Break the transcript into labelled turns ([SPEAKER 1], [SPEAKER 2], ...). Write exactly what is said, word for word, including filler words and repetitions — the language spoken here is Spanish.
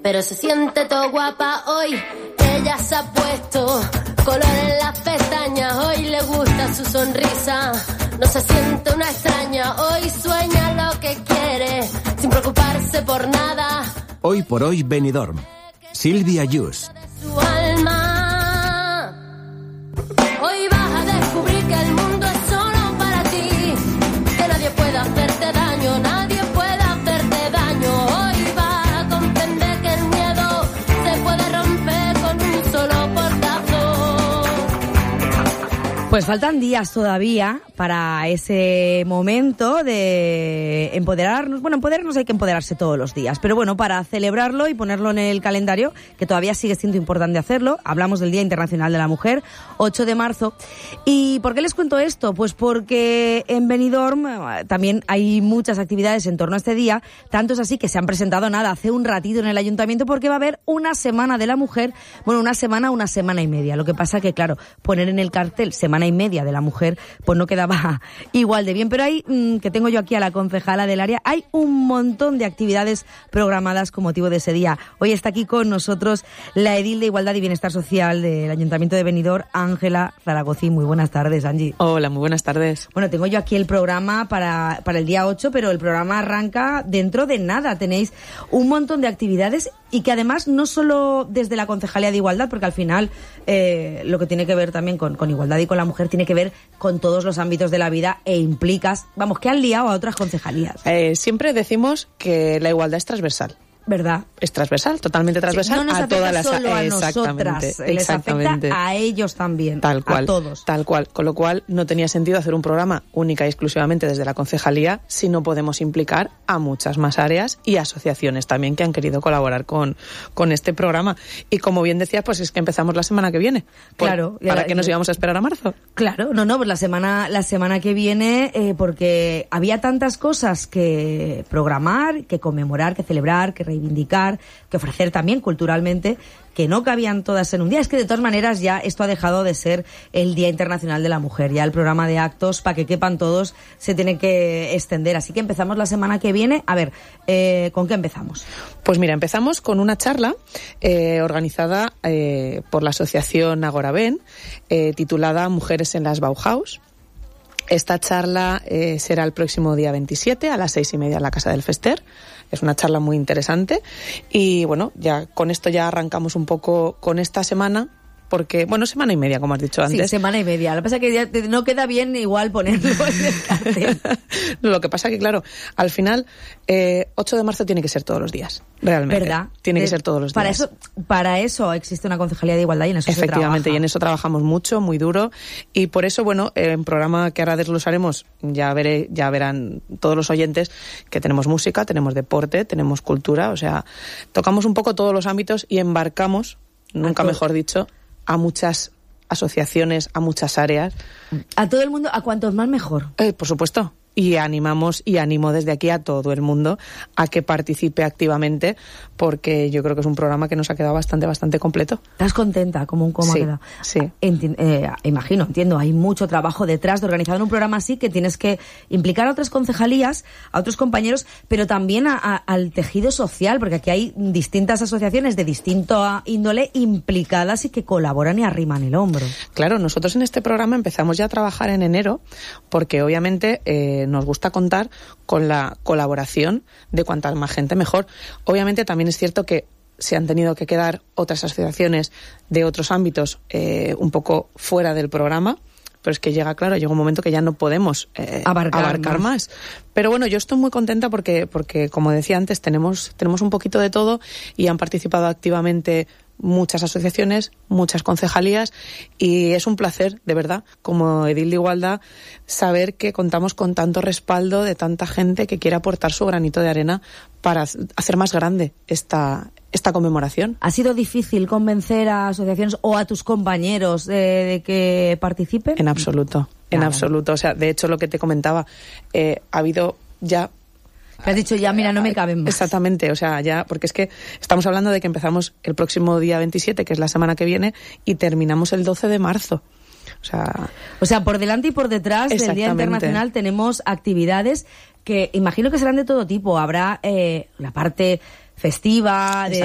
[SPEAKER 1] pero se siente todo guapa hoy. Ella se ha puesto color en las pestañas, hoy le gusta su sonrisa, no se siente una extraña, hoy sueña lo que quiere, sin preocuparse por nada.
[SPEAKER 2] Hoy por hoy Benidorm. Silvia Yus.
[SPEAKER 1] Su alma. Hoy vas a descubrir que el mundo es solo para ti, que nadie puede hacerte daño, nadie puede hacerte daño. Hoy vas a comprender que el miedo se puede romper con un solo portazo.
[SPEAKER 3] Pues faltan días todavía para ese momento de empoderarnos. Bueno, empoderarnos hay que empoderarse todos los días, pero bueno, para celebrarlo y ponerlo en el calendario, que todavía sigue siendo importante hacerlo, hablamos del Día Internacional de la Mujer, ocho de marzo. ¿Y por qué les cuento esto? Pues porque en Benidorm también hay muchas actividades en torno a este día, tanto es así que se han presentado nada hace un ratito en el ayuntamiento, porque va a haber una semana de la mujer, bueno, una semana, una semana y media. Lo que pasa que, claro, poner en el cartel semana y media de la mujer, pues no quedaba igual de bien, pero hay, mmm, que tengo yo aquí a la concejala del área, hay un montón de actividades programadas con motivo de ese día. Hoy está aquí con nosotros la edil de Igualdad y Bienestar Social del Ayuntamiento de Benidorm, Ángela Zaragozín. Muy buenas tardes, Angie.
[SPEAKER 4] Hola, muy buenas tardes.
[SPEAKER 3] Bueno, tengo yo aquí el programa para, para el día ocho, pero el programa arranca dentro de nada. Tenéis un montón de actividades y que además no solo desde la Concejalía de Igualdad, porque al final eh, lo que tiene que ver también con, con igualdad y con la mujer tiene que ver con todos los ámbitos de la vida e implicas, vamos, que han liado a otras concejalías.
[SPEAKER 4] Eh, siempre decimos que la igualdad es transversal.
[SPEAKER 3] ¿Verdad?
[SPEAKER 4] Es transversal, totalmente transversal,
[SPEAKER 3] sí, no nos
[SPEAKER 4] a todas las
[SPEAKER 3] solo a
[SPEAKER 4] exactamente,
[SPEAKER 3] nosotras,
[SPEAKER 4] exactamente.
[SPEAKER 3] Les afecta a ellos también,
[SPEAKER 4] tal cual,
[SPEAKER 3] a todos.
[SPEAKER 4] Tal cual, con lo cual no tenía sentido hacer un programa única y exclusivamente desde la concejalía si no podemos implicar a muchas más áreas y asociaciones también que han querido colaborar con, con este programa. Y como bien decías, pues es que empezamos la semana que viene. Por,
[SPEAKER 3] claro.
[SPEAKER 4] ¿Para
[SPEAKER 3] la,
[SPEAKER 4] qué nos íbamos a esperar a marzo?
[SPEAKER 3] Claro, no, no, pues la semana, la semana que viene, eh, porque había tantas cosas que programar, que conmemorar, que celebrar, que reivindicar, que ofrecer también culturalmente, que no cabían todas en un día. Es que de todas maneras ya esto ha dejado de ser el Día Internacional de la Mujer. Ya el programa de actos, para que quepan todos, se tiene que extender. Así que empezamos la semana que viene. A ver, eh, ¿con qué empezamos?
[SPEAKER 4] Pues mira, empezamos con una charla eh, organizada eh, por la asociación Agora Ben, eh, titulada Mujeres en las Bauhaus. Esta charla eh, será el próximo día veintisiete a las seis y media en la Casa del Fester. Es una charla muy interesante y bueno, ya con esto ya arrancamos un poco con esta semana, porque, bueno, semana y media, como has dicho antes.
[SPEAKER 3] Sí, semana y media. Lo que pasa es que ya no queda bien igual ponerlo en el cartel.
[SPEAKER 4] No, lo que pasa es que, claro, al final, eh, ocho de marzo tiene que ser todos los días, realmente.
[SPEAKER 3] ¿Verdad?
[SPEAKER 4] Tiene
[SPEAKER 3] de,
[SPEAKER 4] que ser todos los
[SPEAKER 3] para
[SPEAKER 4] días.
[SPEAKER 3] Eso, para eso existe una concejalía de igualdad y en eso se trabaja.
[SPEAKER 4] Efectivamente, y en eso trabajamos mucho, muy duro. Y por eso, bueno, en el programa que ahora desglosaremos, ya veré, ya verán todos los oyentes que tenemos música, tenemos deporte, tenemos cultura, o sea, tocamos un poco todos los ámbitos y embarcamos, nunca mejor dicho, a muchas asociaciones, a muchas áreas.
[SPEAKER 3] A todo el mundo, a cuantos más mejor.
[SPEAKER 4] Eh, por supuesto. Y animamos y animo desde aquí a todo el mundo a que participe activamente, porque yo creo que es un programa que nos ha quedado bastante, bastante completo.
[SPEAKER 3] ¿Estás contenta como un cómo
[SPEAKER 4] sí,
[SPEAKER 3] ha quedado?
[SPEAKER 4] Sí,
[SPEAKER 3] Enti- eh, imagino, entiendo, hay mucho trabajo detrás de organizar un programa así, que tienes que implicar a otras concejalías, a otros compañeros, pero también a, a, al tejido social, porque aquí hay distintas asociaciones de distinta índole implicadas y que colaboran y arriman el hombro.
[SPEAKER 4] Claro, nosotros en este programa empezamos ya a trabajar en enero, porque obviamente eh, nos gusta contar con la colaboración de cuanta más gente mejor. Obviamente también es cierto que se han tenido que quedar otras asociaciones de otros ámbitos eh, un poco fuera del programa, pero es que llega, claro, llega un momento que ya no podemos eh,
[SPEAKER 3] abarcar,
[SPEAKER 4] abarcar más. más. Pero bueno, yo estoy muy contenta porque, porque como decía antes, tenemos, tenemos un poquito de todo y han participado activamente muchas asociaciones, muchas concejalías, y es un placer, de verdad, como edil de Igualdad, saber que contamos con tanto respaldo de tanta gente que quiere aportar su granito de arena para hacer más grande esta, esta conmemoración.
[SPEAKER 3] ¿Ha sido difícil convencer a asociaciones o a tus compañeros de, de que participen?
[SPEAKER 4] En absoluto, en
[SPEAKER 3] Nada.
[SPEAKER 4] absoluto. O sea, de hecho, lo que te comentaba, eh, ha habido ya...
[SPEAKER 3] Te has dicho ya, mira, no me caben más.
[SPEAKER 4] Exactamente, o sea, ya, porque es que estamos hablando de que empezamos el próximo día veintisiete, que es la semana que viene, y terminamos el doce de marzo. O sea,
[SPEAKER 3] o sea, por delante y por detrás del Día Internacional tenemos actividades que imagino que serán de todo tipo. Habrá eh, la parte festiva, de